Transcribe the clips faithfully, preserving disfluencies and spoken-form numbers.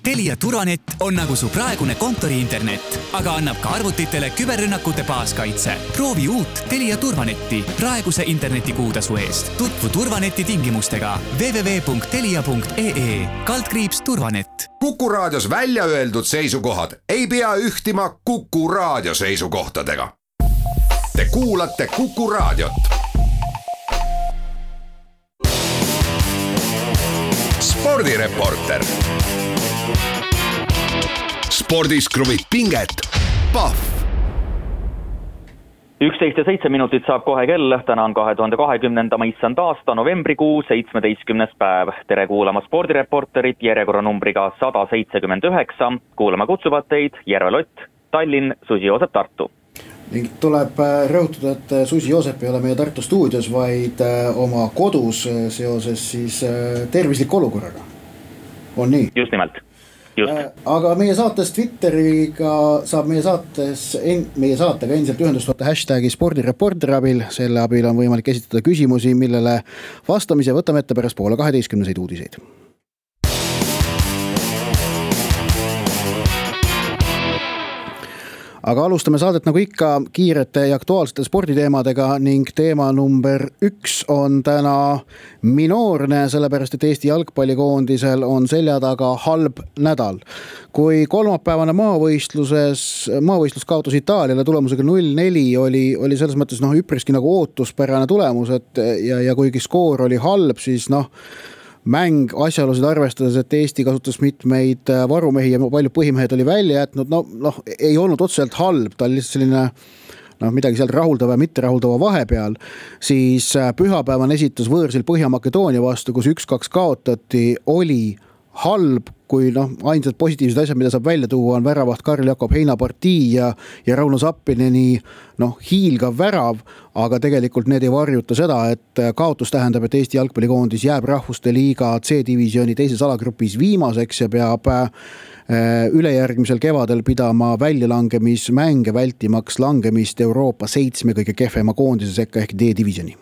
Telia Turvanet on nagu su praegune kontori-internet, aga annab ka arvutitele küberrünnakute baaskaitse. Proovi uut Telia Turvanetti praeguse internetikuutasu eest. Tutvu Turvaneti tingimustega w w w punkt telia punkt e e kaldkriips turvanet. Kuku Raadios välja öeldud seisukohad ei pea ühtima Kuku Raadio seisukohtadega. Te kuulate Kuku Raadiot. Spordireporter. Spordis kruvib pinget. Pahv. üksteist ja seitse minutit saab kohe kell. Täna on kahe tuhande kahekümnenda issand aasta novembrikuu seitsmeteistkümnes päev. Tere kuulama Spordireporterit järjekorranumbriga sada seitsekümmend üheksa. Kuulama kutsuvad teid Järve Lott, Tallinn, Susi Joosep, Tartu. Ning tuleb rõhutada, et Susi Joosep ei ole meie Tartu stuudios, vaid oma kodus seoses siis tervisliku olukorraga. On nii? Just nimelt. Just. Aga meie saates Twitteriga saab meie saates, meie saatega endiselt ühendust võtta hashtagi Spordireporter abil. Selle abil on võimalik esitada küsimusi, millele vastamise võtame ette pärast poole kaheteistkümneseid uudiseid. Aga alustame saadet nagu ikka kiirete ja aktuaalsete sporditeemadega ning teema number üks on täna minoorne, sellepärast et Eesti jalgpallikoondisel on selja taga halb nädal. Kui kolmapäevane maavõistluses, maavõistlus kaotus Itaaliale tulemusega null neli oli, oli selles mõttes noh, üpriski nagu ootuspärane tulemus, et ja, ja kuigi skoor oli halb, siis noh, mäng asjaolusid arvestades, et Eesti kasutas mitmeid varumehi ja palju põhimehed oli välja jätnud, no, noh, ei olnud otseselt halb, ta oli lihtsalt selline noh, midagi seal rahuldava ja mitte rahuldava vahepeal, siis pühapäevan esitus võõrsil Põhja-Makedoonia vastu, kus üks kaks kaotati, oli halb, kui noh, ainsad positiivsed asjad, mida saab välja tuua, on väravaht Karl Jakob Heina partii ja, ja Rauno Sappineni noh, hiilgav värav, aga tegelikult need ei varjuta seda, et kaotus tähendab, et Eesti jalgpallikoondis jääb Rahvuste Liiga C-divisiooni teises alagrupis viimaseks ja peab ülejärgmisel kevadel pidama väljalangemismänge vältimaks langemist Euroopa seitsme kõige kehvema koondise sekka ehk D-divisiooni.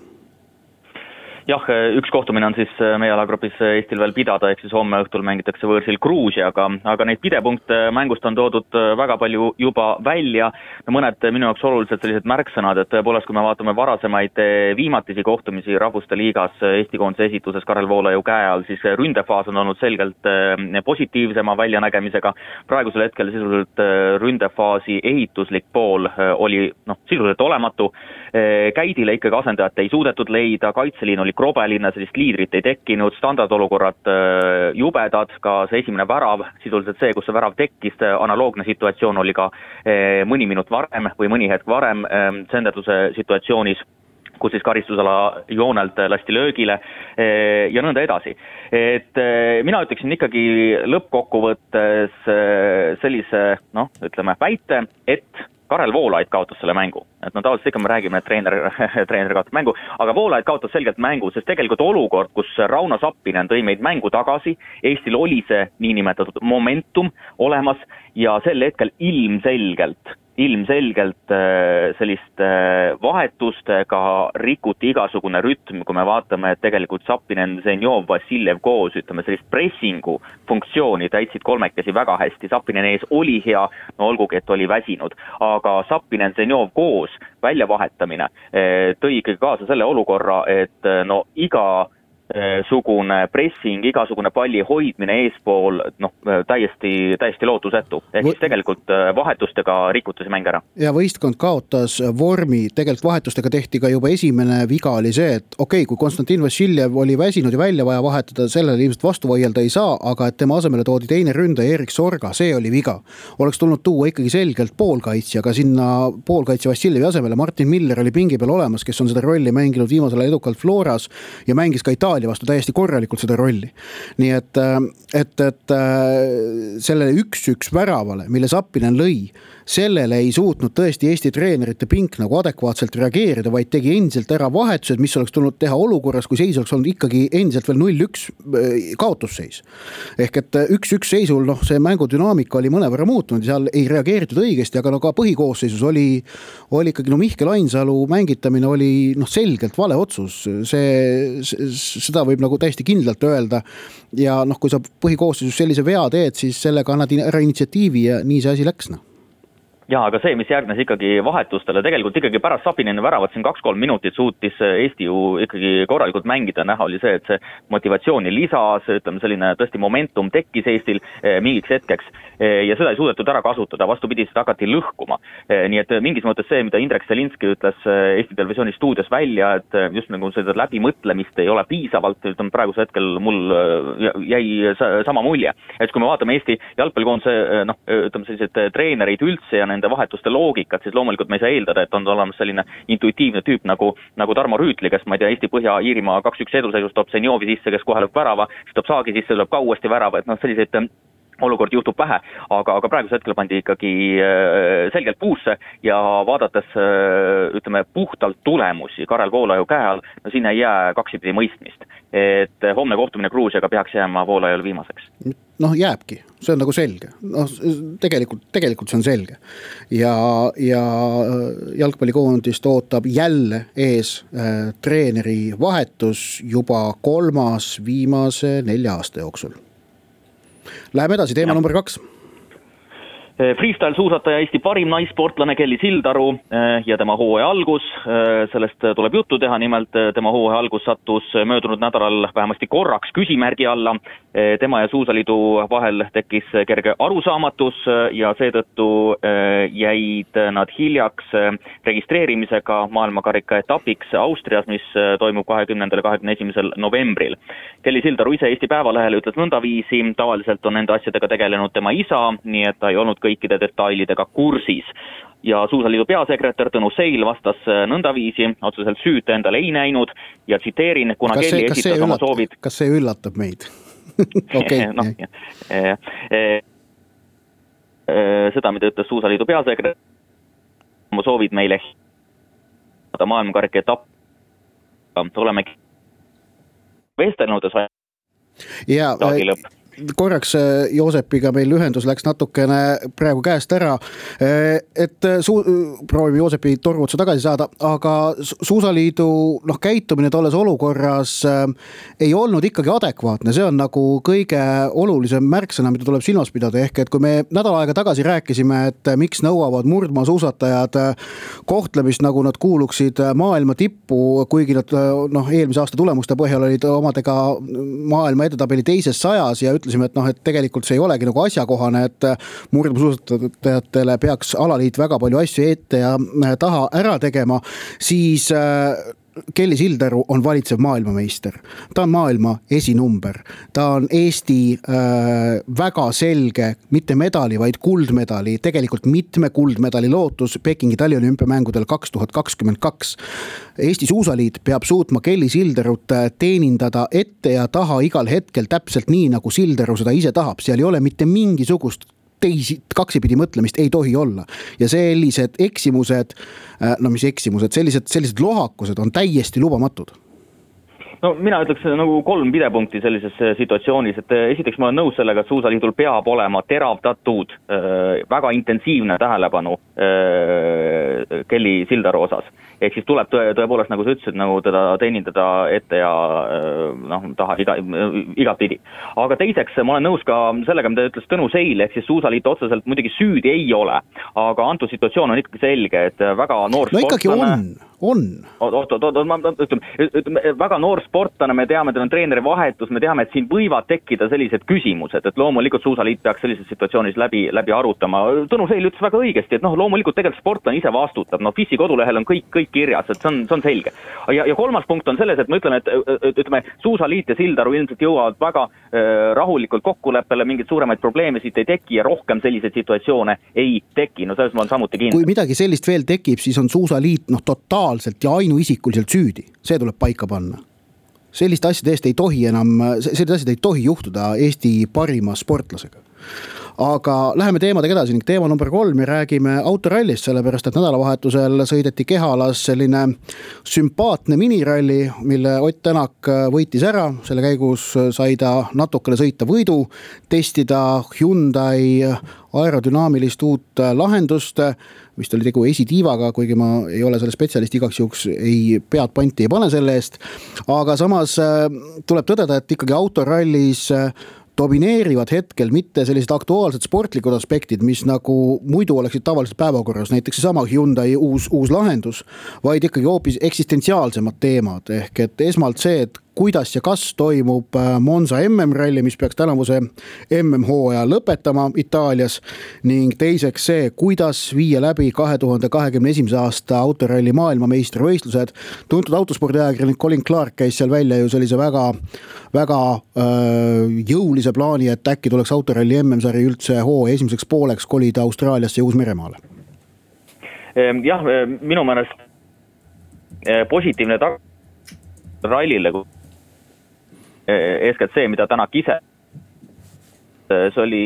Jah, üks kohtumine on siis meie alagrupis Eestil veel pidada, ehk siis homme õhtul mängitakse võõrsil Gruusiaga, aga neid pidepunkte mängust on toodud väga palju juba välja. Mõned minu jaoks oluliselt sellised märksõnad, et tõepoolest, kui me vaatame varasemaid viimatisi kohtumisi Rahvuste Liigas Eesti koondise esituses Karel Voolaju käe all, siis ründefaas on olnud selgelt positiivsema väljanägemisega. Praegusel hetkel sisuliselt ründefaasi ehituslik pool oli noh, sisuliselt olematu. Käidile ikkagi asendajat ei suudetud leida, kaitseliin oli krobeline, sellist liidrit ei tekkinud, standardolukorrad jubedad, ka see esimene värav, sisuliselt see, kus see värav tekkis, analoogne situatsioon oli ka mõni minut varem või mõni hetk varem senderduse situatsioonis, kus siis karistusala joonelt lasti löögile ja nõnda edasi. Et mina ütleksin ikkagi lõppkokkuvõttes sellise, noh, ütleme, väite, et Karel Voolaid kaotas selle mängu. Et no tavaliselt ikka me räägime, et treener, treener kaotas mängu, aga Voolaid kaotas selgelt mängu, sest tegelikult olukord, kus Rauno Sappinen tõi meid mängu tagasi, Eestil oli see niinimetatud momentum olemas ja sel hetkel ilmselgelt ilmselgelt sellist vahetustega rikuti igasugune rütm, kui me vaatame, et tegelikult Sappinen, Zenjov, Vassiljev koos, ütleme, sellist pressingu funktsiooni täitsid kolmekesi väga hästi. Sappinen ees oli hea, no olgugi, et oli väsinud, aga Sappinen, Zenjov koos väljavahetamine tõi ikkagi kaasa selle olukorra, et no iga sugune pressing, igasugune palli hoidmine eespool, noh, täiesti, täiesti lootusetu. Ehk siis tegelikult vahetustega rikutas mäng ära. Ja võistkond kaotas vormi, tegelikult vahetustega tehti ka juba esimene viga oli see, et okei, okay, kui Konstantin Vassiljev oli väsinud ja välja vaja vahetada, sellele ilmselt vastu vaielda ei saa, aga et tema asemele toodi teine ründa Erik Sorga, see oli viga. Oleks tulnud tuua ikkagi selgelt poolkaitsja, aga sinna poolkaitsja Vassiljevi asemele Martin Miller oli pingi peal olemas, kes on seda rolli mänginud viimasel edukalt Floras ja mängis ka Itaalia vastu täiesti korralikult seda rolli. Nii et, et, et sellele üks-üks väravale, mille Sappinen lõi, sellele ei suutnud tõesti Eesti treenerite pink nagu adekvaatselt reageerida, vaid tegi endiselt ära vahetused, mis oleks tulnud teha olukorras, kui seis oleks olnud ikkagi endiselt veel null üks kaotusseis. Ehk et üks-üks seisul, noh, see mängudünaamika oli mõnevõrra muutunud, seal ei reageeritud õigesti, aga no ka põhikoosseisus oli, oli ikkagi, no Mihkel Ainsalu mängitamine oli noh, selgelt vale otsus. See, seda võib nagu täiesti kindlalt öelda ja noh, kui sa põhikoosseisus sellise vea teed, siis sellega annad ära initsiatiivi ja nii see asi läks, noh. Jaa, aga see, mis järgnes ikkagi vahetustele, tegelikult ikkagi pärast Sapineni väravat siin kaks-kolm minutit suutis Eesti ju ikkagi korralikult mängida, näha oli see, et see motivatsiooni lisas, ütleme selline tõesti momentum tekkis Eestil mingiks hetkeks ja seda ei suudetud ära kasutada, vastupidi, seda hakati lõhkuma. Nii et mingis mõttes see, mida Indrek Selinski ütles Eesti Televisiooni stuudios välja, et just nagu seda läbimõtlemist ei ole piisavalt, ütleme praegusel hetkel mul jäi sama mulje. Et kui me vaatame Eesti jalgpallikoondise, noh, ütleme sellised treenerid üldse ja nende vahetuste loogikat, siis loomulikult me ei saa eeldada, et on olemas selline intuitiivne tüüp nagu, nagu Tarmo Rüütli, kes ma ei tea, Eesti Põhja-Iirimaa kaks-üks eduseisust toob Senjovi sisse, kes kohe lõpp värava, siis toob Saagi sisse, tuleb ka uuesti värava, et noh, selliseid olukord juhtub vähe, aga, aga praegusel hetkel pandi ikkagi selgelt puusse ja vaadates, ütleme, puhtalt tulemusi Karel Voolaju käe all, no siin ei jää kaksipidi mõistmist. Et homne kohtumine Gruusiaga peaks jääma Voolajal viimaseks. Noh, jääbki, see on nagu selge. No, tegelikult, tegelikult see on selge. Ja, ja jalgpallikoondist ootab jälle ees äh, treeneri vahetus juba kolmas viimase nelja aasta jooksul. Läheme edasi, teema ja. number kaks. Freestyle suusataja Eesti parim naissportlane Kelly Sildaru ja tema hooaja algus, sellest tuleb juttu teha, nimelt tema hooaja algus sattus möödunud nädalal vähemasti korraks küsimärgi alla. Tema ja Suusaliidu vahel tekkis kerge arusaamatus ja seetõttu jäid nad hiljaks registreerimisega maailmakarika etapiks Austrias, mis toimub kahekümnendal ja kahekümne esimesel novembril. Kelly Sildaru ise Eesti Päevalehele ütles nõndaviisi, tavaliselt on nende asjadega tegelenud tema isa, nii et ta ei olnud kõikide detailidega kursis. Ja Suusaliidu peasekretär Tõnu Seil vastas nõndaviisi, otseselt süüte endale ei näinud ja tsiteerin, kuna kas Kelly see, esitas üllatab, oma soovid... Kas see üllatab meid? okay, no, e, e, e, seda, mida ütles Suusaliidu peasekretär, oma soovid meile maailmakarika etapp. Oleme vestelnud ja lõpp. Korraks Joosepiga meil ühendus läks natukene praegu käest ära, et suu, proovime Joosepi torvutsa tagasi saada, aga Suusaliidu noh, käitumine tolles olukorras ei olnud ikkagi adekvaatne, see on nagu kõige olulisem märksõna, mida tuleb silmas pidada, ehk et kui me nädal aega tagasi rääkisime, et miks nõuavad murdmaa suusatajad kohtlemist, nagu nad kuuluksid maailma tippu, kuigi nad noh, eelmise aasta tulemuste põhjal olid omadega maailma edetabeli teises sajas ja ütlesime, et noh, et tegelikult see ei olegi nagu asjakohane, et murdmaasuusatajatele peaks alaliit väga palju asju ette ja taha ära tegema, siis Kelly Sildaru on valitsev maailmameister. Ta on maailma esinumber. Ta on Eesti äh, väga selge, mitte medali, vaid kuldmedali, tegelikult mitme kuldmedali lootus Pekingi taliolümpiamängudel kaks tuhat kakskümmend kaks. Eesti Suusaliit peab suutma Kelly Sildarut teenindada ette ja taha igal hetkel täpselt nii, nagu Sildaru seda ise tahab. Seal ei ole mitte mingisugust teisi kaksipidi mõtlemist ei tohi olla. Ja sellised eksimused, no mis eksimused, sellised, sellised lohakused on täiesti lubamatud. No mina ütleks nagu kolm pidepunkti sellises situatsioonis, et esiteks ma olen nõus sellega, et Suusaliidul peab olema teravdatud, väga intensiivne tähelepanu Kelly Sildaru osas. Ehk siis tuleb tõe, tõepoolest, nagu sa ütlesid, nagu teda teenindada ette ja noh, taha iga, igat pidi. Aga teiseks, ma olen nõus ka sellega, mida ütles Tõnu Seil, ehk siis Suusaliit otseselt muidugi süüdi ei ole, aga antud situatsioon on ikkagi selge, et väga noor no ikkagi on, on. Oot, oot, oot, ma ütleme, ütleme, väga noor sportlane, me teame, et on treeneri vahetus, me teame, et siin võivad tekkida sellised küsimused, et loomulikult Suusaliit peaks sellises situatsioonis läbi, läbi arutama. Tõnu Seil ütles väga õigesti, et noh, loomulikult tegelikult sportlane ise vastutab, no F I S-i kodulehel on kõik, kõik kirjas, et see on, see on selge. Ja, ja kolmas punkt on selles, et ma ütlen, et, et ütleme, Suusaliit ja Sildaru ilmselt jõuavad väga äh, rahulikult kokkuleppele, mingid suuremaid probleeme siit ei teki ja rohkem selliseid situatsioone ei teki. No selles ma olen samuti kindel. Kui midagi sellist veel tekib, siis on Suusaliit noh, totaalselt ja ainuisikuliselt süüdi. See tuleb paika panna. Sellist asjad eest ei tohi enam, sellist asjad ei tohi juhtuda Eesti parima sportlasega. aga läheme teemadega edasi ning teema number kolm ja räägime autorallist, sellepärast et nädalavahetusel sõideti Kehalas selline sümpaatne miniralli, mille Ott Tänak võitis ära. Selle käigus sai ta natukene sõita võidu, testida Hyundai aerodünaamilist uut lahendust, vist oli tegu esitiivaga, kuigi ma ei ole selle spetsialist, igaks juhuks ei pead panti ei pane selle eest. Aga samas tuleb tõdeda, et ikkagi autorallis domineerivad hetkel mitte sellised aktuaalsed sportlikud aspektid, mis nagu muidu oleksid tavaliselt päevakorras, näiteks sama Hyundai uus, uus lahendus, vaid ikkagi hoopis eksistentsiaalsemad teemad. Ehk et esmalt see, et kuidas ja kas toimub Monza M M-ralli, mis peaks tänavuse M M-hooaja lõpetama Itaalias, ning teiseks see, kuidas viia läbi kahe tuhande kahekümne esimese aasta autoralli maailmameistrivõistlused. Tuntud autospordiajakirjanik Colin Clark käis seal välja ju sellise väga, väga öö, jõulise plaani, et äkki tuleks autoralli M M-sari üldse hooaja esimeseks pooleks kolida Austraaliasse ja Uus-Meremaale. Jah, minu meelest positiivne tag- rallile, eeskätt see, mida Tänak ise, see oli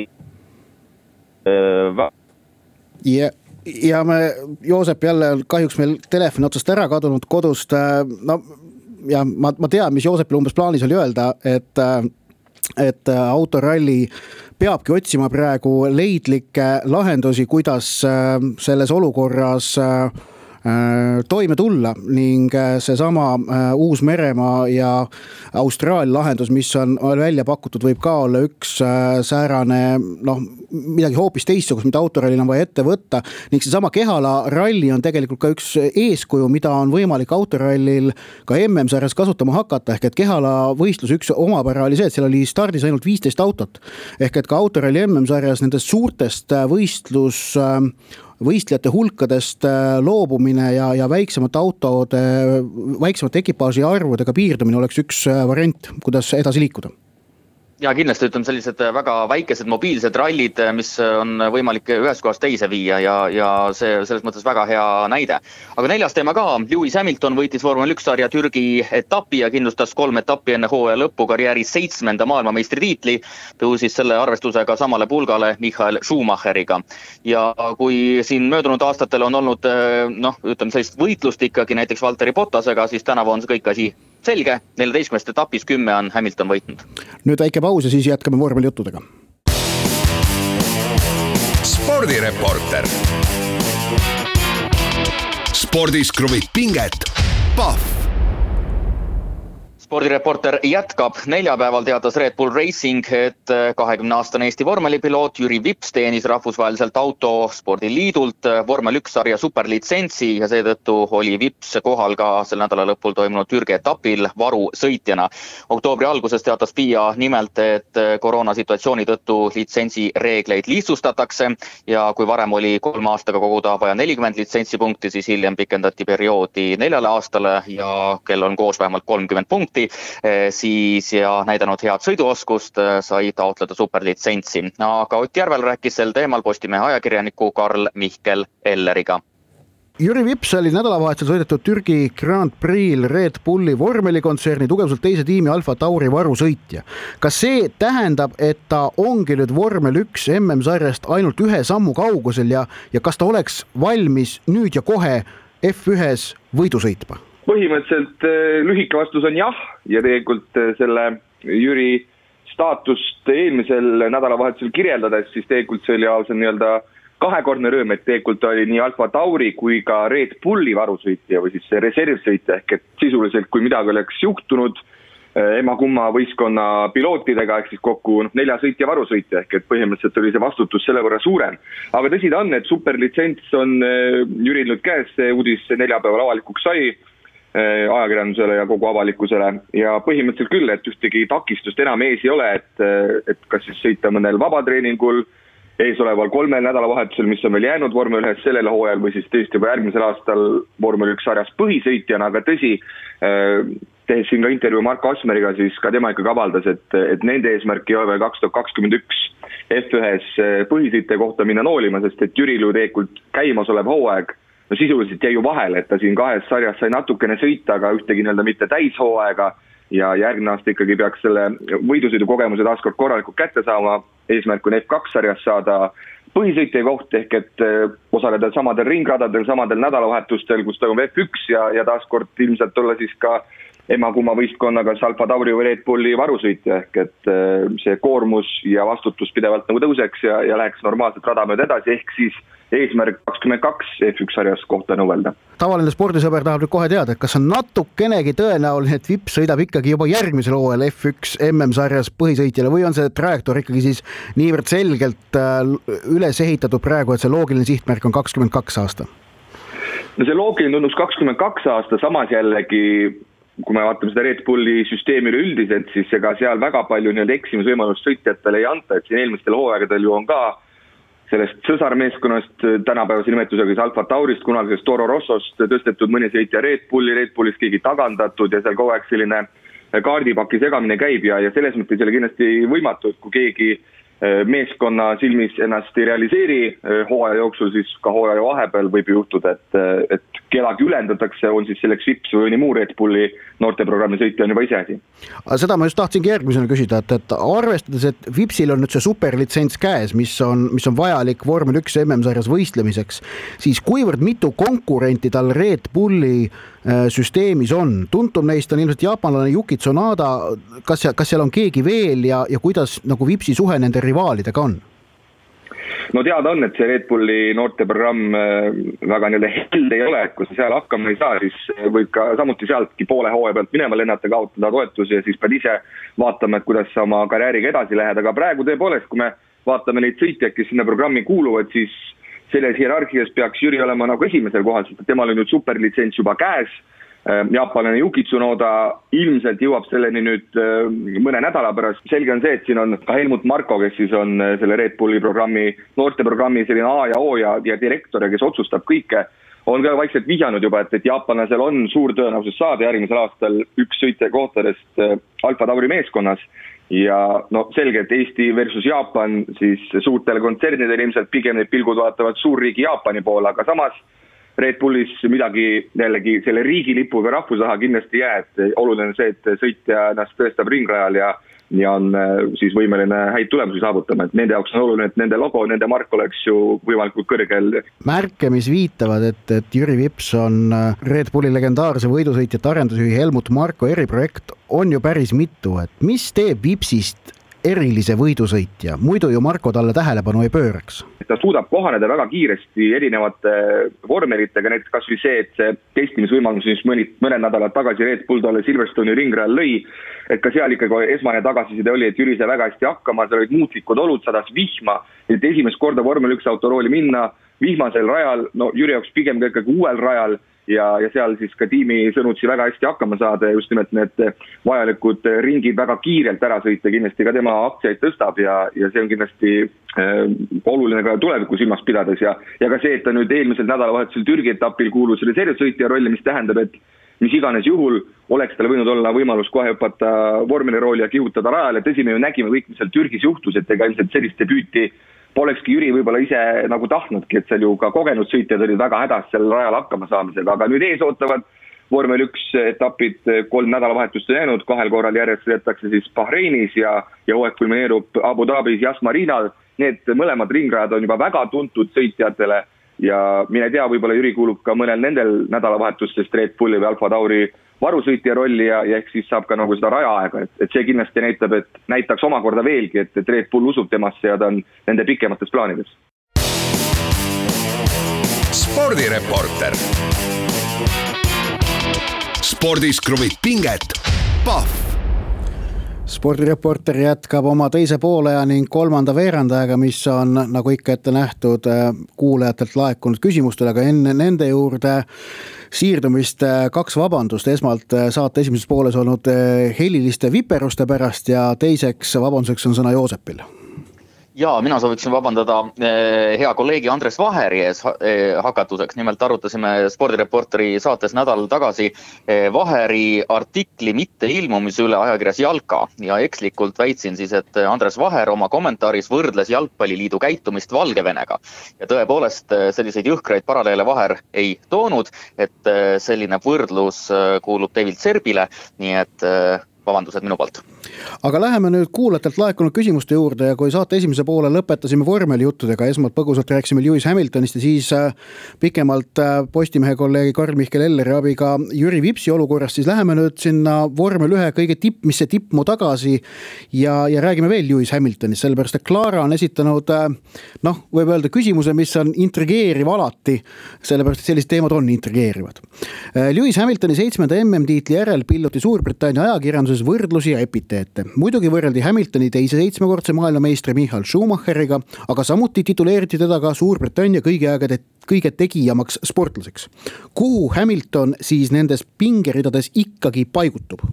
vä- ja, ja me, Joosep, jälle kahjuks meil telefoni otsast ära kadunud kodust, no ja ma, ma tean, mis Joosepil umbes plaanis oli öelda, et et autoralli peabki otsima praegu leidlikke lahendusi, kuidas selles olukorras toime tulla ning see sama Uus-Meremaa ja Austraalia lahendus, mis on välja pakutud, võib ka olla üks säärane, noh, midagi hoopis teistsugust, mida autorallil on vaja ette võtta ning see sama Kehala ralli on tegelikult ka üks eeskuju, mida on võimalik autorallil ka M M-sarjas kasutama hakata, ehk et Kehala võistlus üks omapära oli see, et seal oli stardis ainult viisteist autot, ehk et ka autoralli M M-sarjas nendest suurtest võistlus võistlejate hulkadest loobumine ja, ja väiksemate autode, väiksemate ekipaaži arvudega piirdumine oleks üks variant, kuidas edasi liikuda. Ja kindlasti ütleme sellised väga väikesed mobiilsed rallid, mis on võimalik ühest kohast teise viia ja, ja see selles mõttes väga hea näide. Aga neljas teema ka, Lewis Hamilton võitis Vormel üks sarja Türgi etapi ja kindlustas kolm etappi enne hooaja lõppu karjääri seitsmenda maailmameistri tiitli, tõusis selle arvestusega samale pulgale Michael Schumacheriga. Ja kui siin möödunud aastatel on olnud, noh, ütleme sellist võitlust ikkagi näiteks Valtteri Bottasega, siis tänavu on see kõik asi selge, neljateistkümnest etapis kümme on Hamilton võitnud. Nüüd väike paus ja siis jätkame vormel juttudega. Spordireporter. Spordis kruvib pinget. Pahv. Spordireporter jätkab. Neljapäeval teatas Red Bull Racing, et kahekümne aastane Eesti vormelipiloot Jüri Vips teenis rahvusvaheliselt autospordiliidult vormel üks sarja superlitsentsi ja seetõttu oli Vips kohal ka sel nädala lõpul toimunud Türgi etapil varu sõitjana. Oktoobri alguses teatas F I A nimelt, et koroonasituatsiooni tõttu litsentsi reegleid lihtsustatakse ja kui varem oli kolme aastaga koguda vaja nelikümmend litsentsipunkti, siis hiljem pikendati perioodi neljale aastale ja kel on koos vähemalt kolmkümmend punkti, siis ja näidanud head sõiduoskust, sai taotleda superlitsentsi. Aga Ott Järvel rääkis sel teemal Postimehe ajakirjaniku Karl Mihkel Elleriga. Jüri Vips oli nädalavahetusel sõidetud Türgi Grand Prix'l Red Bulli vormelikontserni tugevalt teise tiimi Alfa Tauri varusõitja. Kas see tähendab, et ta ongi nüüd vormel üks M M-sarjast ainult ühe sammu kaugusel ja, ja kas ta oleks valmis nüüd ja kohe F üks võidu sõitma? Põhimõtteliselt lühike vastus on jah ja tegelikult selle Jüri staatust eelmisel nädalavahetusel kirjeldades, siis tegelikult see oli lausa nii-öelda kahekordne rõõm, et tegelikult oli nii Alfa Tauri kui ka Red Bulli varusõitja või siis reservsõitja, ehk et sisuliselt kui midagi oleks juhtunud ema-kumma võistkonna pilootidega, ehk siis kokku nelja sõitja varusõitja, ehk et põhimõtteliselt oli see vastutus selle võrra suurem. Aga tõsi ta on, et superlitsents on Jüril nüüd käes, see uudis neljapäeval avalikuks sai ajakirjandusele ja kogu avalikkusele ja põhimõtteliselt küll, et ühtegi takistust enam ees ei ole, et, et kas siis sõita mõnel vabatreeningul ees oleval kolmel nädalavahetusel, mis on veel jäänud vormel ühes sellel hooajal või siis tõesti juba järgmisel aastal vormel üks sarjas põhisõitjana, aga tõsi, tehes siin ka intervjuu Marko Asmeriga, siis ka tema ikkagi avaldas, et, et nende eesmärk ei ole veel kaks tuhat kakskümmend üks F üks põhisõitja kohta minna noolima, sest et Jüril ju tegelikult käimas olev hooaeg no sisuliselt jäi ju vahel, et ta siin kahes sarjas sai natukene sõita, aga ühtegi nii-öelda mitte täishooaega ja järgmine aasta ikkagi peaks selle võidusõidu kogemuse taaskord korralikult kätte saama. eesmärk on F kaks sarjas saada põhisõitja koht ehk et osaleda samadel ringradadel, samadel nädalavahetustel, kus toimub F üks ja, ja taaskord ilmselt olla siis ka ema-kumma võistkonnaga Alfa Tauri või Red Bulli varusõitja ehk et see koormus ja vastutus pidevalt nagu tõuseks ja, ja läheks normaalselt rada mööda edasi ehk siis eesmärk kakskümmend kaks F üks sarjas kohta nõuelda. Tavaline spordisõber tahab nüüd kohe teada, et kas on natukenegi tõenäoline, et Vips sõidab ikkagi juba järgmisel hooajal F üks M M-sarjas põhisõitjale või on see trajektoor ikkagi siis niivõrd selgelt üles ehitatud praegu, et see loogiline sihtmärk on kakskümmend kaks aasta? No see loogiline tundus kakskümmend kaks aasta, samas jällegi kui me vaatame seda Red Bulli süsteemi üleüldiselt, siis ega seal väga palju nii-öelda eksimisvõimalust sõitjatele ei anta, et siin eelmistel hooaegadel ju on ka sellest sõsarmeeskonnast tänapäevase nimetusega siis Alfa Taurist, kunagisest Toro Rossost tõstetud mõni sõitja Red Bulli, Red Bullist keegi tagandatud ja seal kogu aeg selline kaardipaki segamine käib ja, ja selles mõttes ei ole kindlasti võimatu, et kui keegi meeskonna silmis ennast ei realiseeri hooaja jooksul, siis ka hooaja vahepeal võib juhtuda, et, et kedagi ülendatakse, on siis selleks Vips või nii muu Red Bulli noorteprogrammi sõitja on juba ise asi. Seda ma just tahtsingi järgmisena küsida, et, et arvestades, et Vipsil on nüüd see superlitsents käes, mis on, mis on vajalik vormel üks M M-sarjas võistlemiseks, siis kuivõrd mitu konkurenti tal Red Bulli süsteemis on? Tuntum neist on ilmselt jaapanlane Yuki Tsunoda, kas, kas seal on keegi veel ja, ja kuidas nagu Vipsi suhe nende rivaalidega on? No teada on, et see Red Bulli noorteprogramm väga nii-öelda held ei ole, et kui sa seal hakkama ei saa, siis võib ka samuti sealtki poole hooaja pealt minema lennata, kaotada toetusi ja siis pead ise vaatama, et kuidas sa oma karjääriga edasi lähed, aga praegu tõepoolest, kui me vaatame neid sõitjaid, kes sinna programmi kuuluvad, siis selles hierarhias peaks Jüri olema nagu esimesel kohal, sest temal on nüüd superlitsents juba käes. Jaapanlane Yuki Tsunoda ilmselt jõuab selleni nüüd mõne nädala pärast. Selge on see, et siin on ka Helmut Marko, kes siis on selle Red Bulli programmi, noorteprogrammi selline A ja O ja, ja direktor, kes otsustab kõike, on ka vaikselt vihjanud juba, et, et jaapanlasel on suur tõenäosus saada järgmisel aastal üks sõitja kohtadest Alfa Tauri meeskonnas. Ja no selge, et Eesti versus Jaapan, siis suurtele kontsernidele ilmselt pigem need pilgud vaatavad suurriigi Jaapani poole, aga samas Red Bullis midagi jällegi selle riigilipu või rahvusaha kindlasti jää, et oluline on see, et sõitja ennast tõestab ringrajal ja, ja on siis võimeline häid tulemusi saavutama, et nende jaoks on oluline, et nende logo, nende mark oleks ju võimalikult kõrgel. Märke, mis viitavad, et, et Jüri Vips on Red Bulli legendaarse võidusõitjate arendusjuhi Helmut Marko eriprojekt on ju päris mitu, et mis teeb Vipsist erilise võidusõitja, muidu ju Marko talle tähelepanu ei pööraks. Ta suudab kohaneda väga kiiresti erinevate vormelitega, näiteks kas või see, et see testimisvõimalus siis mõni, mõned nädalad tagasi Red Bull talle Silverstone'i ringrajal lõi, et ka seal ikkagi esmane tagasiside oli, et Jüri sai väga hästi hakkama, seal olid muutlikud olud, sadas vihma, et esimest korda vormel üks autorooli minna vihmasel rajal, no Jüri jaoks pigem ka ikkagi uuel rajal, ja, ja seal siis ka tiimi sõnutsi väga hästi hakkama saada ja just nimelt need vajalikud ringid väga kiirelt ära sõita, kindlasti ka tema aktsiaid tõstab ja, ja see on kindlasti äh, oluline ka tuleviku silmas pidades ja, ja ka see, et ta nüüd eelmisel nädalavahetusel Türgi etapil kuulus reservsõitja rolli, mis tähendab, et mis iganes juhul oleks tal võinud olla võimalus kohe hüpata vormelirooli ja kihutada rajale, tõsi me ju nägime kõik, mis seal Türgis juhtus, et ega ilmselt sellist debüüti polekski Jüri võib-olla ise nagu tahtnudki, et seal ju ka kogenud sõitjad olid väga hädas seal rajal hakkama saamisega, aga nüüd ees ootavad vormel üks etapid, kolm nädalavahetust on jäänud, kahel korral järjest sõidetakse siis Bahreinis ja, ja hooaeg kulmineerub Abu Dhabis Yas Marinal. Need mõlemad ringrajad on juba väga tuntud sõitjatele ja mine tea, võib-olla Jüri kuulub ka mõnel nendel nädalavahetustest Red Bulli või Alfa Tauri varusõitja rolli ja, ja ehk siis saab ka nagu seda rajaaega, et, et see kindlasti näitab, et näitaks omakorda veelgi, et, et Red Bull usub temasse ja ta on nende pikemates plaanides. Spordireporter. Spordis kruvib pinget. Pahv. Spordireporter jätkab oma teise pooleja ning kolmanda veerandajaga, mis on nagu ikka ette nähtud kuulajatelt laekunud küsimustele, aga enne nende juurde siirdumist kaks vabandust. Esmalt saate esimeses pooles olnud heliliste viperuste pärast ja teiseks vabanduseks on sõna Joosepil. Jaa, mina sooviksin vabandada hea kolleegi Andres Vaheri ees hakatuseks. Nimelt arutasime Spordireporteri saates nädal tagasi Vaheri artikli mitte ilmumise üle ajakirjas Jalka ja ekslikult väitsin siis, et Andres Vaher oma kommentaaris võrdles Jalgpalliliidu käitumist Valgevenega. Ja tõepoolest selliseid jõhkraid paralleele Vaher ei toonud, et selline võrdlus kuulub David Serbile, nii et vabandused minu poolt. Aga läheme nüüd kuulajatelt laekunud küsimuste juurde ja kui saate esimese poole lõpetasime vormelijuttudega, esmalt põgusalt rääkisime Lewis Hamiltonist ja siis pikemalt Postimehe kolleegi Karl-Mihkel Elleri abiga Jüri Vipsi olukorrast, siis läheme nüüd sinna vormel ühe kõige tipp, mis see tippmu tagasi ja, ja räägime veel Lewis Hamiltonist, sellepärast et Clara on esitanud, noh, võib öelda küsimuse, mis on intrigeeriv alati, sellepärast et sellised teemad on intrigeerivad. Lewis Hamiltoni seitsmenda M M-tiitli järel pilluti Suurbritannia ajakirjanduses võrdlusi ja epiteete. Muidugi võrreldi Hamiltoni teise seitsmekordse maailmameistri Michael Schumacheriga, aga samuti tituleeriti teda ka Suurbritannia kõigi aegade kõige tegijamaks sportlaseks. Kuhu Hamilton siis nendes pingeridades ikkagi paigutub?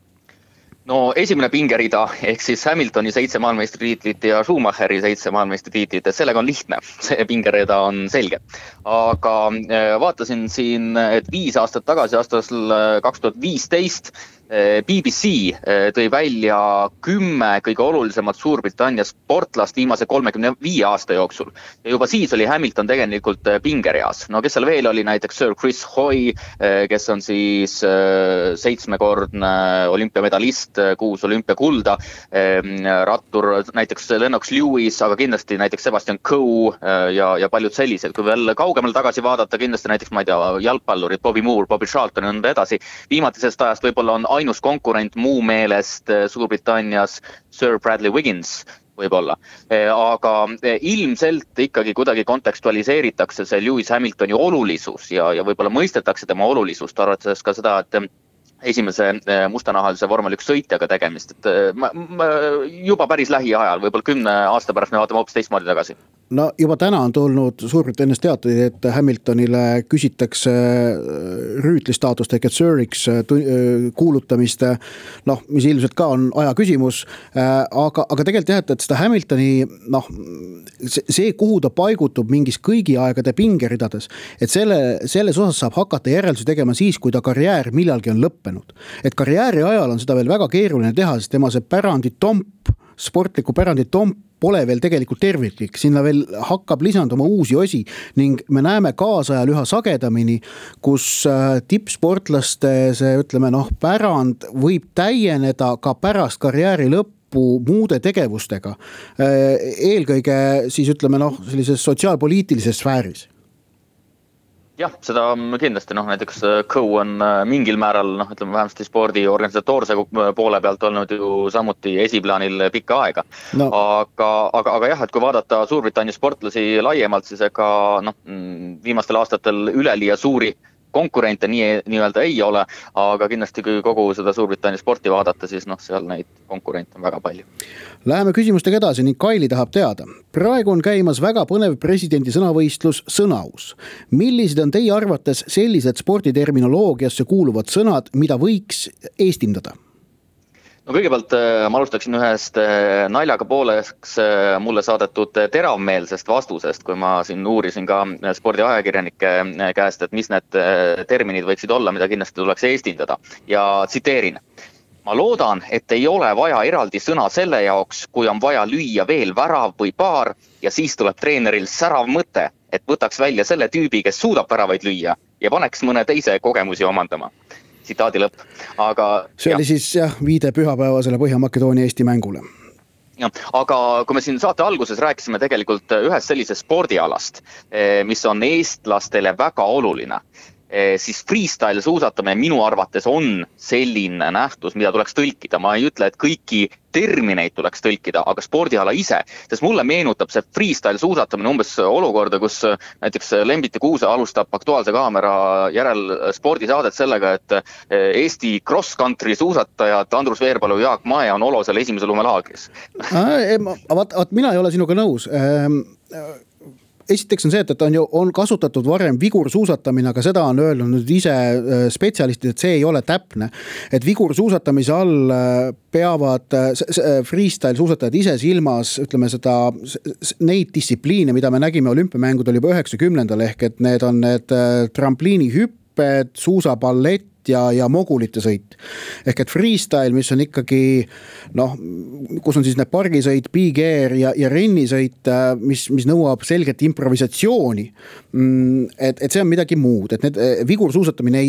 No esimene pingerida, ehk siis Hamiltoni seitse maailmameistritiitlit ja Schumacheri seitse maailmameistritiitlit, sellega on lihtne, see pingerida on selge. Aga vaatasin siin, et viis aastat tagasi, aastal kaks tuhat viisteist, B B C tõi välja kümme kõige olulisemat Suurbritannia sportlast viimase kolmekümne viie aasta jooksul. Ja juba siis oli Hamilton tegelikult pingereas. No kes seal veel oli, näiteks Sir Chris Hoy, kes on siis seitsmekordne olümpiamedalist, kuus olümpiakulda, rattur näiteks Lennox Lewis, aga kindlasti näiteks Sebastian Coe ja, ja paljud sellised. Kui veel kaugemal tagasi vaadata, kindlasti näiteks, ma ei tea, jalgpallurid, Bobby Moore, Bobby Charlton ja nõnda edasi. Viimatisest ajast võib-olla on ainus konkurent muu meelest Suurbritannias Sir Bradley Wiggins võib-olla. Aga ilmselt ikkagi kuidagi kontekstualiseeritakse see Lewis Hamiltoni olulisus ja, ja võib-olla mõistetakse tema olulisust, arvates ka seda, et esimese mustanahalise vormel üks sõitjaga tegemist. Et ma, ma, juba päris lähiajal, võib-olla kümne aasta pärast me vaatame hoopis teistmoodi tagasi. No juba täna on tulnud Suurbritannias teatud, et Hamiltonile küsitakse rüütlistaatust ehk et Siriks kuulutamist, noh, mis ilmselt ka on aja küsimus, aga, aga tegelikult jah, et seda Hamiltoni, noh, see, kuhu ta paigutub mingis kõigi aegade pingeridades, et selle, selles osas saab hakata järeldusi tegema siis, kui ta karjäär millalgi on lõppenud. Et karjääri ajal on seda veel väga keeruline teha, sest tema see pärandi tomp, sportliku pärandi tomp pole veel tegelikult terviklik, sinna veel hakkab lisanduma uusi osi ning me näeme kaasajal üha sagedamini, kus tippsportlaste see, ütleme, noh, pärand võib täieneda ka pärast karjääri lõppu muude tegevustega. Eelkõige siis, ütleme, noh, sellises sotsiaalpoliitilises sfääris. Jah, seda kindlasti, noh, näiteks Coe on mingil määral, noh, ütleme vähemasti spordi organisatoorse poole pealt olnud ju samuti esiplaanil pikka aega. No. Aga, aga, aga jah, et kui vaadata Suurbritannia sportlasi laiemalt, siis ega, noh, viimastel aastatel üleliia suuri konkurente nii, nii-öelda ei ole, aga kindlasti kui kogu seda Suurbritannia sporti vaadata, siis noh, seal neid konkurente on väga palju. Läheme küsimustega edasi ning Kaili tahab teada. Praegu on käimas väga põnev presidendi sõnavõistlus Sõnaus. Millised on teie arvates sellised sporditerminoloogiasse kuuluvad sõnad, mida võiks eestindada? No kõigepealt ma alustaksin ühest naljaga pooleks mulle saadetud teravmeelsest vastusest, kui ma siin uurisin ka spordiajakirjanike käest, et mis need terminid võiksid olla, mida kindlasti tuleks eestindada. Ja tsiteerin. Ma loodan, et ei ole vaja eraldi sõna selle jaoks, kui on vaja lüüa veel värav või paar ja siis tuleb treeneril särav mõte, et võtaks välja selle tüübi, kes suudab väravaid lüüa ja paneks mõne teise kogemusi omandama. Tsitaadi lõpp. Aga, see oli ja. siis jah, viide pühapäevasele Põhja-Makedoonia Eesti mängule. Ja, aga kui me siin saate alguses rääkisime tegelikult ühest sellisest spordialast, mis on eestlastele väga oluline, siis freestyle suusatamine minu arvates on selline nähtus, mida tuleks tõlkida. Ma ei ütle, et kõiki termineid tuleks tõlkida, aga spordiala ise, sest mulle meenutab see freestyle suusatamine umbes olukorda, kus näiteks Lembit ja Kuuse alustab Aktuaalse kaamera järel spordisaadet sellega, et Eesti cross-country suusatajad Andrus Veerpalu ja Jaak Mae on Olosel esimese lumelaagris. Vaat, vaat mina ei ole sinuga nõus. Esiteks on see, et on, ju, on kasutatud varem vigursuusatamine, aga seda on öelnud nüüd ise spetsialistid, et see ei ole täpne. Et vigursuusatamise all peavad freestyle suusatajad ise silmas, ütleme seda, neid distsipliine, mida me nägime olümpiamängudel juba üheksakümnendal, ehk et need on need trampliinihüpped, suusaballett, ja, ja mogulite sõit. Ehk et freestyle, mis on ikkagi, noh, kus on siis need pargisõit, big air ja, ja rennisõit, mis, mis nõuab selget improvisatsiooni, et, et see on midagi muud, et need vigursuusatamine ei sobi.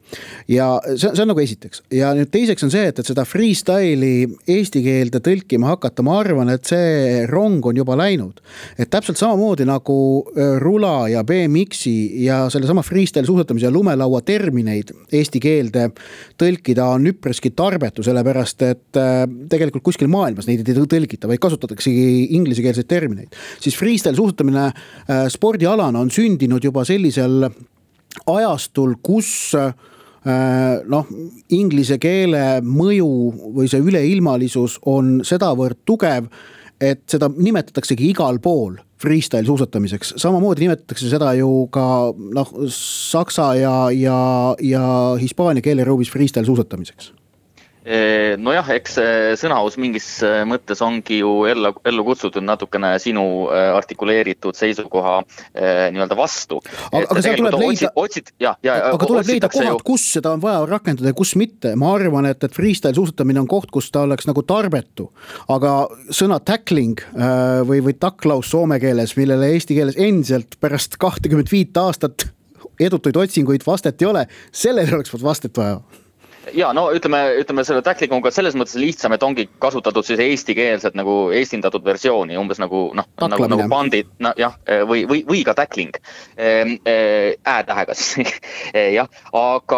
ja see, see on nagu esiteks ja nüüd teiseks on see, et, et seda freestyle'i eesti keelde tõlkima hakata, ma arvan, et see rong on juba läinud, et täpselt samamoodi nagu rula ja B M X-i ja selle sama freestyle suusatamise ja lumelaua termineid eesti keelde tõlkida on üpreski tarbetu, sellepärast et tegelikult kuskil maailmas neid ei tõlgita, vaid kasutataksegi ingliskeelseid termineid, siis freestyle suusatamine spordialana on sündinud juba sellisel ajastul, kus noh, inglise keele mõju või see üleilmalisus on sedavõrd tugev, et seda nimetataksegi igal pool freestyle suusatamiseks. Samamoodi nimetatakse seda ju ka noh, saksa ja, ja, ja hispaania keeleruumis freestyle suusatamiseks. Nojah, eks sõnaus mingis mõttes ongi ju ellu, ellu kutsutud natukene sinu artikuleeritud seisukoha nii-öelda vastu. Aga, aga seal tuleb leida, otsid, ja, ja, aga tuleb leida kohad, ju... kus seda on vaja rakendada ja kus mitte. Ma arvan, et, et freestyle suusatamine on koht, kus ta oleks nagu tarbetu. Aga sõna tackling või, või taklaus soome keeles, millele eesti keeles endiselt pärast kakskümmend viis aastat edutuid otsinguid vastet ei ole, sellele oleks vastet vaja. Ja, no ütleme, ütleme selle tackling on ka selles mõttes lihtsam, et ongi kasutatud siis eestikeelset nagu eestindatud versiooni, umbes nagu, noh, nagu, nagu bandid, no, jah, või, või, või ka tackling äätähega siis, jah, aga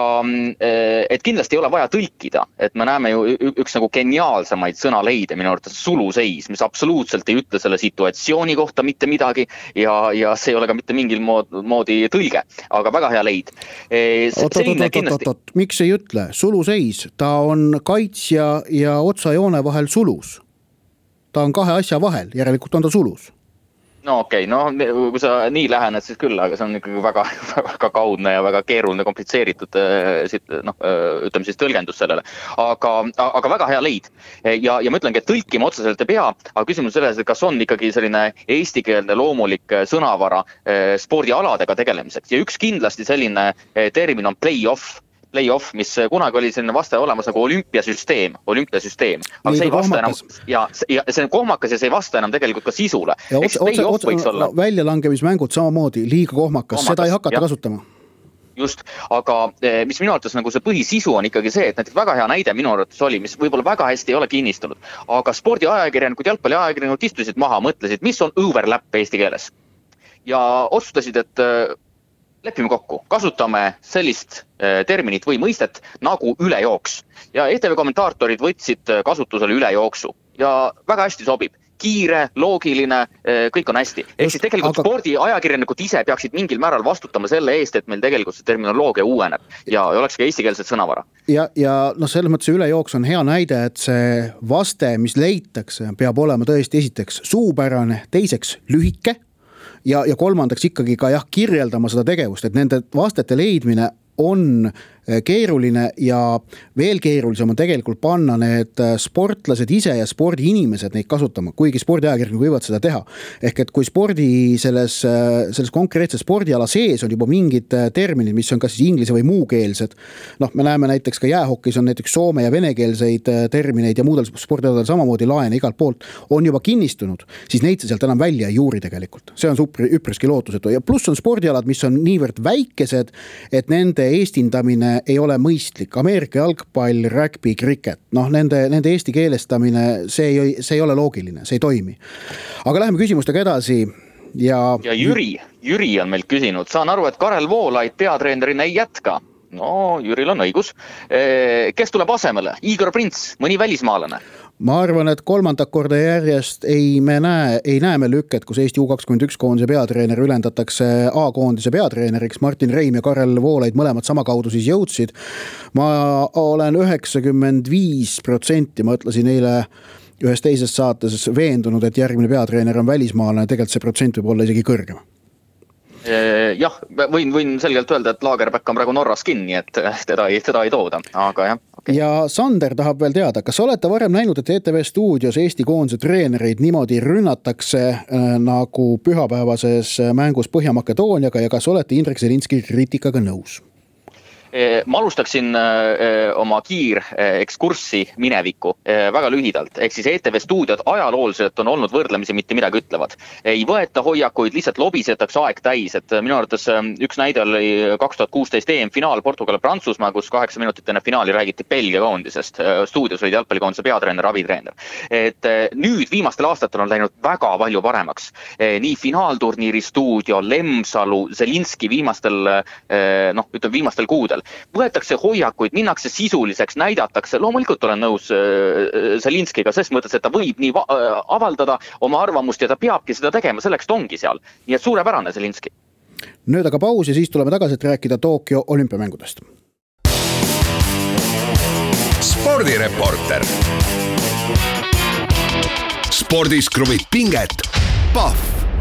et kindlasti ei ole vaja tõlkida, et me näeme ju üks nagu geniaalsemaid sõnaleide minu arvates suluseis, mis absoluutselt ei ütle selle situatsiooni kohta mitte midagi ja, ja see ei ole ka mitte mingil mood, moodi tõlge, aga väga hea leid. Oot, oot, oot, oot, oot, miks ei ütle? Suluseis, ta on kaitsja ja otsajoone vahel sulus. Ta on kahe asja vahel, järelikult on ta sulus. No okei, okay, no kui sa nii lähened, siis küll, aga see on ikkagi väga, väga kaudne ja väga keeruline, komplitseeritud noh, ütleme siis tõlgendus sellele. Aga, aga väga hea leid. Ja, ja ma ütlengi, et tõlkima otseselt ei pea, aga küsimus selles, et kas on ikkagi selline eestikeelne loomulik sõnavara spordialadega tegelemiseks. Ja üks kindlasti selline termin on play-off. Play-off, mis kunagi oli selline vastaja olemas nagu olümpiasüsteem, olümpiasüsteem. Aga see ei vasta enam, ja, ja see on kohmakas ja see ei vasta enam tegelikult ka sisule. Ja otse, otse, otse, olla... väljalangemismängud samamoodi, liiga kohmakas, kohmakas seda ei hakata ja. kasutama. Just, aga mis minu arvates nagu see põhisisu on ikkagi see, et näiteks väga hea näide minu arvates oli, mis võib-olla väga hästi ei ole kinnistunud, aga spordi ajakirjanikud, jalgpalli ajakirjanikud istusid maha, mõtlesid, mis on overlap eesti keeles. Ja otsustasid, et lepime kokku, kasutame sellist terminit või mõistet nagu ülejooks. Ja E T V kommentaatorid võtsid kasutusele ülejooksu ja väga hästi sobib. Kiire, loogiline, kõik on hästi. Ehk siis tegelikult aga... spordi ajakirjanikud ise peaksid mingil määral vastutama selle eest, et meil tegelikult see terminoloogia uueneb ja oleks ka eestikeelset sõnavara. Ja, ja no selles mõttes ülejooks on hea näide, et see vaste, mis leitakse, peab olema tõesti esiteks suupärane, teiseks lühike ja, ja kolmandaks ikkagi ka jah, kirjeldama seda tegevust, et nende vastete leidmine on keeruline ja veel keerulisem on tegelikult panna need sportlased ise ja spordiinimesed neid kasutama, kuigi spordiajakirjanikud võivad seda teha. Ehk et kui spordi selles, selles konkreetses spordiala sees on juba mingid terminid, mis on kas siis inglise või muukeelsed, noh, me näeme näiteks ka jäähokis on näiteks soome ja venekeelseid termineid ja muudel spordialadel samamoodi laene igalt poolt on juba kinnistunud, siis neid see sealt enam välja ei juuri tegelikult. See on üpriski lootusetu ja pluss on spordialad, mis on niivõrd väikesed, et nende eestindamine ei ole mõistlik. Ameerika jalgpall, rugby, cricket, noh, nende, nende eesti keelestamine, see ei, see ei ole loogiline, see ei toimi. Aga läheme küsimustega edasi. Ja, ja Jüri, Jüri on meilt küsinud, saan aru, et Karel Voolaid peatreenerina ei jätka. No, Jüril on õigus. Kes tuleb asemele? Igor Prints, mõni välismaalane? Ma arvan, et kolmandat korda järjest ei me näe, ei näe me lükket, kus Eesti U kakskümmend üks koondise peatreener ülendatakse A-koondise peatreeneriks. Martin Reim ja Karel Voolaid mõlemad sama kaudu siis jõudsid. Ma olen üheksakümmend viis protsenti, ma ütlesin eile ühes teises saates veendunud, et järgmine peatreener on välismaalane, tegelikult see protsent võib olla isegi kõrgema. Jah, võin, võin selgelt öelda, et Lagerback on praegu Norras kinni, et teda ei, teda ei tooda, aga jah. Okay. Ja Sander tahab veel teada, kas olete varem näinud, et E T V stuudios Eesti koondise treenereid niimoodi rünnatakse äh, nagu pühapäevases mängus Põhja-Makedooniaga ja kas olete Indrek Zelinski kriitikaga nõus? Ma alustaksin oma kiir ekskurssi minevikku väga lühidalt. Ehk siis E T V stuudiod ajalooliselt on olnud võrdlemisi mitte midagi ütlevad. Ei võeta hoiakuid, lihtsalt lobisetakse aeg täis. Et minu arvates üks näide oli kaks tuhat kuusteist E M-finaal Portugal-Prantsusmaa, kus kaheksa minutit enne finaali räägiti Belgia koondisest. Stuudios olid jalgpallikoondise peatreener, abitreener. Et nüüd viimastel aastatel on läinud väga palju paremaks. Nii finaalturniiri stuudio, Lemsalu, Zelinski viimastel, noh, ütleme viimastel kuudel. Võetakse hoiakuid, minnakse sisuliseks, näidatakse. Loomulikult olen nõus Zelinskiga, sest mõttes, et ta võib nii avaldada oma arvamust ja ta peabki seda tegema, selleks ta ongi seal. Nii et suurepärane Zelinski. Nüüd aga paus ja siis tuleme tagasi, et rääkida Tokyo olümpiamängudest. Spordireporter. Spordis kruvib pinget. Pahv.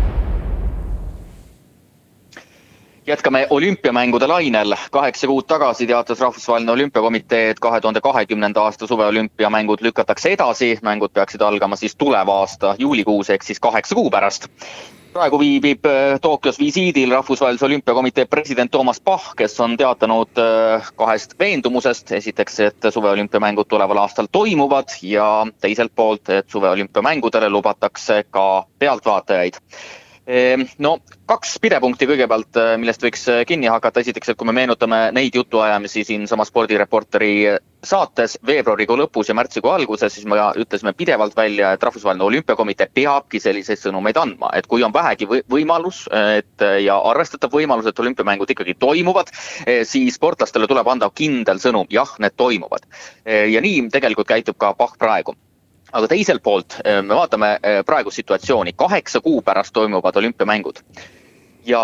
Jätkame olümpiamängude lainel. Kaheksa kuud tagasi teatas Rahvusvaheline olümpiakomitee, et kahe tuhande kahekümnenda aasta suveolümpiamängud lükatakse edasi. Mängud peaksid algama siis tuleva aasta juulikuus ehk siis kaheksa kuu pärast. Praegu viibib Tokyos visiidil Rahvusvahelise olümpiakomitee president Toomas Bach, kes on teatanud kahest veendumusest. Esiteks, et suveolümpiamängud tuleval aastal toimuvad ja teiselt poolt, et suveolümpiamängudele lubatakse ka pealtvaatajaid. No, kaks pidepunkti kõigepealt, millest võiks kinni hakata. Esiteks, et kui me meenutame neid jutuajamisi siin sama spordireporteri saates veebruarikuu lõpus ja märtsikuu alguses, siis me ütlesime pidevalt välja, et Rahvusvaheline olümpiakomitee peabki selliseid sõnumeid andma. Et kui on vähegi võimalus et, ja arvestatav võimalus, et olümpiamängud ikkagi toimuvad, siis sportlastele tuleb anda kindel sõnum. Jah, need toimuvad. Ja nii tegelikult käitub ka Bach praegu. Aga teiselt poolt me vaatame praegu situatsiooni. Kaheksa kuu pärast toimuvad olümpiamängud. Ja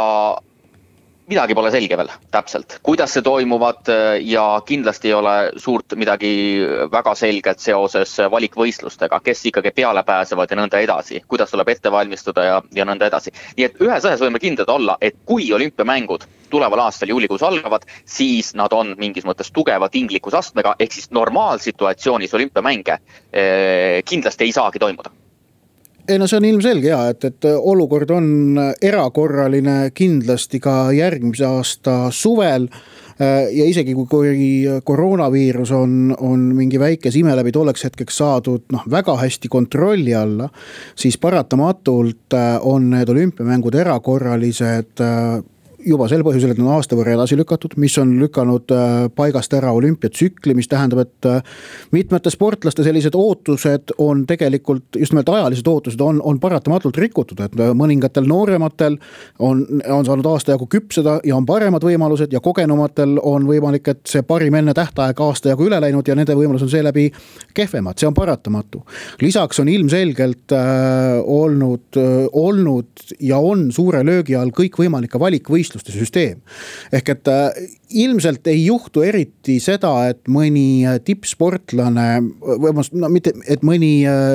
midagi pole selge veel täpselt. Kuidas see toimuvad ja kindlasti ei ole suurt midagi väga selget seoses valikvõistlustega, kes ikkagi peale pääsevad ja nõnda edasi. Kuidas tuleb ette valmistuda ja, ja nõnda edasi. Nii et ühes asjas võime kindlad olla, et kui olümpiamängud tuleval aastal juulikuus algavad, siis nad on mingis mõttes tugeva tinglikusastmega, ehk siis normaalsituatsioonis olümpiamänge eh, kindlasti ei saagi toimuda. Ei, no see on ilmselge ja, et, et olukord on erakorraline kindlasti ka järgmise aasta suvel ja isegi kui koroonaviirus on, on mingi väike ime läbi tolleks hetkeks saadud noh, väga hästi kontrolli alla, siis paratamatult on need olümpiamängud erakorralised juba sel põhjusel, et on aasta võrra edasi lükatud, mis on lükanud paigast ära olümpiatsükli, mis tähendab, et mitmete sportlaste sellised ootused on tegelikult, just nimelt ajalised ootused on, on paratamatult rikutud, et mõningatel noorematel on, on saanud aasta jagu küpseda ja on paremad võimalused ja kogenumatel on võimalik, et see parim enne tähtaeg aasta jagu üle läinud ja nende võimalus on seeläbi kehvemad, see on paratamatu. Lisaks on ilmselgelt äh, olnud, äh, olnud ja on suure löögi all kõik võimalike valikvõistluste süsteem. Ehk et äh, ilmselt ei juhtu eriti seda, et mõni tippsportlane, või no mitte, et mõni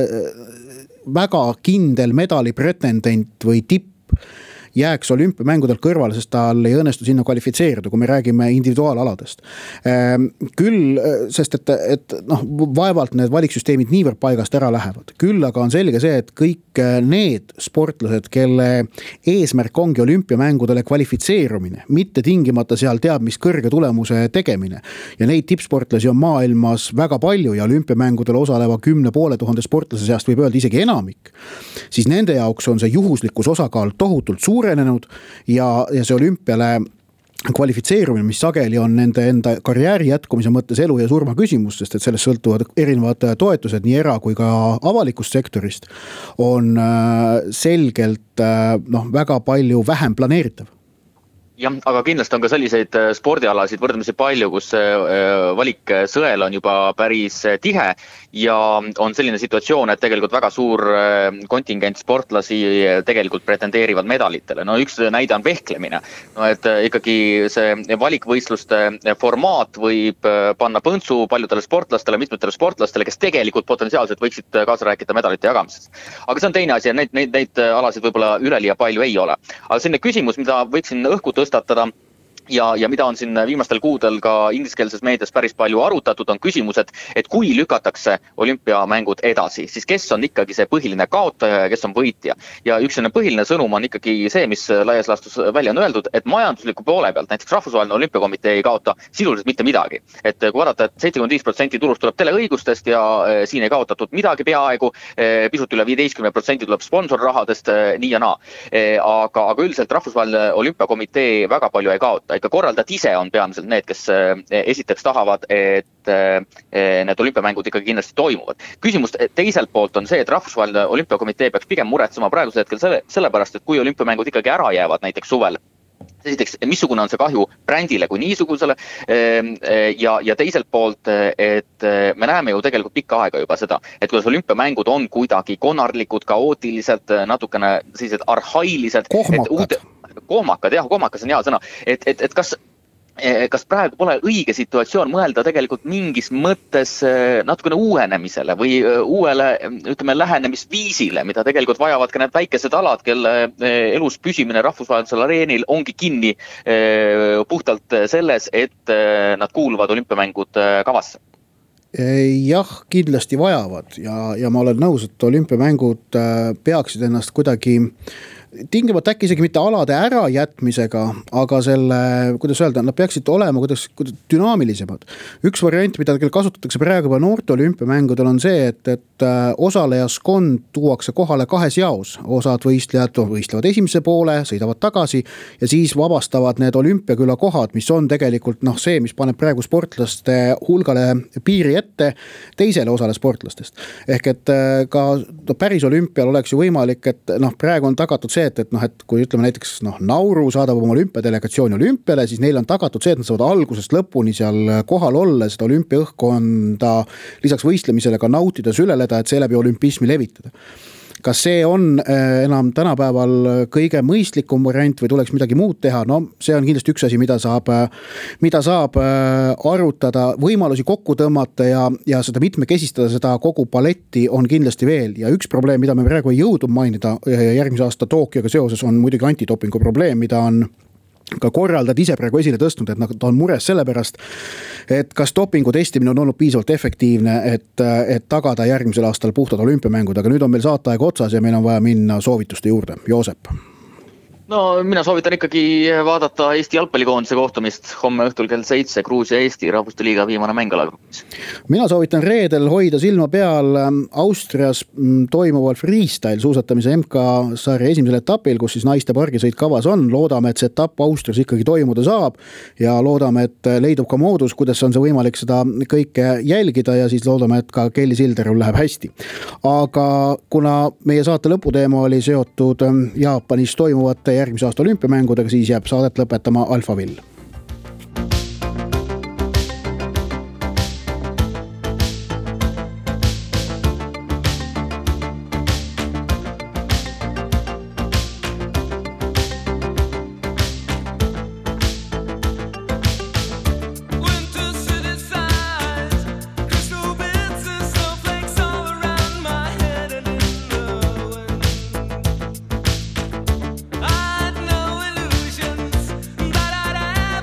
äh, väga kindel medali pretendent või tipp jääks olümpiamängudelt kõrvale, sest tal ei õnnestu sinna kvalifitseerida, kui me räägime individuaalaladest. Küll, sest et, et noh, vaevalt need valiksüsteemid niivõrd paigast ära lähevad. Küll aga on selge see, et kõik need sportlased, kelle eesmärk ongi olümpiamängudele kvalifitseerumine, mitte tingimata seal teab, mis kõrge tulemuse tegemine. Ja neid tippsportlasi on maailmas väga palju ja olümpiamängudele osaleva kümne poole tuhande sportlase seast võib öelda isegi enamik. Siis nende jaoks on see juhuslikkus osakaal tohutult suur ja, ja see olümpiale kvalifitseerumine, mis sageli on nende enda karjääri jätkumise mõttes elu ja surma küsimus, sest et sellest sõltuvad erinevad toetused nii era- kui ka avalikust sektorist, on selgelt noh, väga palju vähem planeeritav. Jah, aga kindlasti on ka selliseid spordialasid võrdlemisi palju, kus valik sõel on juba päris tihe ja on selline situatsioon, et tegelikult väga suur kontingent sportlasi tegelikult pretendeerivad medalitele. No üks näide on vehklemine. No et ikkagi see valikvõistluste formaat võib panna põntsu paljudele sportlastele, mitmetele sportlastele, kes tegelikult potentsiaalselt võiksid kaasa rääkida medalite jagamises. Aga see on teine asi ja neid, neid, neid alasid võib-olla üleliia palju ei ole. Aga selline küsimus, mida võiksin õhku tõstatada, ja, ja mida on siin viimastel kuudel ka ingliskeelses meedias päris palju arutatud, on küsimus, et, et kui lükatakse olümpiamängud edasi, siis kes on ikkagi see põhiline kaotaja ja kes on võitja. Ja üks põhiline sõnum on ikkagi see, mis laias laastus välja on öeldud, et majandusliku poole pealt, näiteks Rahvusvaheline Olümpiakomitee ei kaota sisuliselt mitte midagi. Et kui vaadata, et seitsekümmend viis protsenti turust tuleb teleõigustest ja siin ei kaotatud midagi peaaegu, pisut üle viieteistkümne protsendi tuleb sponsorrahadest nii ja naa. Aga, aga üldiselt Rahvusvaheline Olümpiakomitee väga palju ei kaota. Ikka korraldajad ise on peamiselt need, kes esiteks tahavad, et need olümpiamängud ikkagi kindlasti toimuvad. Küsimus teiselt poolt on see, et Rahvusvaheline Olümpiakomitee peaks pigem muretsema praegusel hetkel selle, sellepärast, et kui olümpiamängud ikkagi ära jäävad näiteks suvel, esiteks, missugune on see kahju brändile kui niisugusele ja, ja teiselt poolt, et me näeme ju tegelikult pikka aega juba seda, et kuidas olümpiamängud on kuidagi konarlikud, kaootilised, natukene sellised arhailised. Kohmakad. Kohmakad, jah, kohmakas on hea sõna. Et, et, et kas, kas praegu pole õige situatsioon mõelda tegelikult mingis mõttes natukene uuenemisele või uuele, ütleme, lähenemisviisile, mida tegelikult vajavad ka need väikesed alad, kelle elus püsimine rahvusvahelisel areenil ongi kinni puhtalt selles, et nad kuuluvad olümpiamängud kavasse? Jah, kindlasti vajavad ja, ja ma olen nõus, et olümpiamängud peaksid ennast kuidagi tingimata äkki isegi mitte alade ära jätmisega, aga selle, kuidas öelda, nad peaksid olema kuidas, kuidas dünaamilisemad. Üks variant, mida kasutatakse praegu juba noorte olümpiamängudel on see, et, et osalejaskond tuuakse kohale kahes jaos. Osad võistlejad võistlevad esimese poole, sõidavad tagasi ja siis vabastavad need olümpiaküla kohad, mis on tegelikult noh, see, mis paneb praegu sportlaste hulgale piiri ette teisele osale sportlastest. Ehk et ka no, päris olümpial oleks ju võimalik, et noh, praegu on tagatud see, et, et, noh, et kui ütleme näiteks noh, Nauru saadab oma olümpiadelegatsiooni olümpiale, siis neil on tagatud see, et nad saavad algusest lõpuni seal kohal olla, seda olümpiaõhkkonda lisaks võistlemisele ka nautida, süleleda, et seeläbi olümpismi levitada. Kas see on enam tänapäeval kõige mõistlikum variant või tuleks midagi muud teha? No see on kindlasti üks asi, mida saab, mida saab arutada, võimalusi kokku tõmmata ja, ja seda mitmekesistada, seda kogu paletti on kindlasti veel. Ja üks probleem, mida me praegu ei jõudu mainida järgmise aasta Tokyoga seoses on muidugi antidopingu probleem, mida on ka korraldajad ise praegu esile tõstnud, et nad on mures sellepärast, et kas dopingu testimine on olnud piisavalt efektiivne, et, et tagada järgmisel aastal puhtad olümpiamängud, aga nüüd on meil saateaeg otsas ja meil on vaja minna soovituste juurde. Joosep. No mina soovitan ikkagi vaadata Eesti jalgpallikoondise kohtumist homme õhtul kell seitse Gruusia Eesti rahvuste liiga viimane mäng alagrupis. Mina soovitan reedel hoida silma peal Austrias toimuval freestyle suusatamise M K sarja esimesel etapil, kus siis naiste pargisõit kavas on. Loodame, et see etapp Austrias ikkagi toimuda saab ja loodame, et leidub ka moodus, kuidas on see võimalik seda kõike jälgida ja siis loodame, et ka Kelly Silderul läheb hästi. Aga kuna meie saate lõputeema oli seotud Jaapanis toimuvate järgmise aasta olümpiamängudega, siis jääb saadet lõpetama Alfavill. I know illusions, but I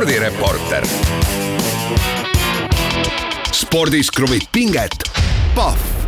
spordireporter. spordis kruvib pinget Pahv.